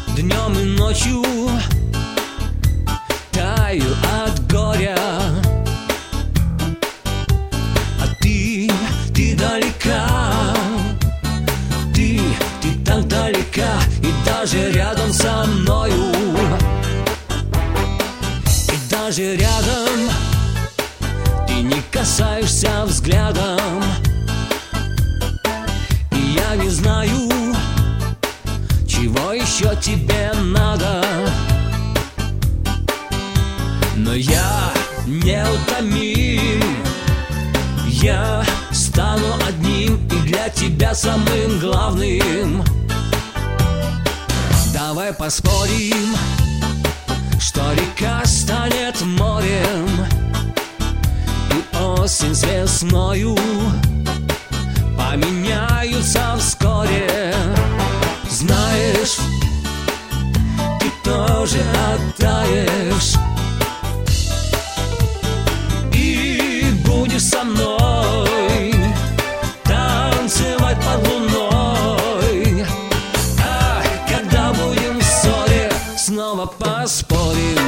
днем и ночью таю от горя. А ты далека, ты так далека, и даже рядом со мною, и даже рядом ты не касаешься взглядом. И я не знаю, чего еще тебе надо, но я неутомим. Я стану одним и для тебя самым главным. Давай поспорим, что река станет морем, и осень с весною поменяются вскоре. Знаешь, ты тоже оттаешь и будешь со мной танцевать под луной. Ах, когда будем в ссоре, снова поспорим.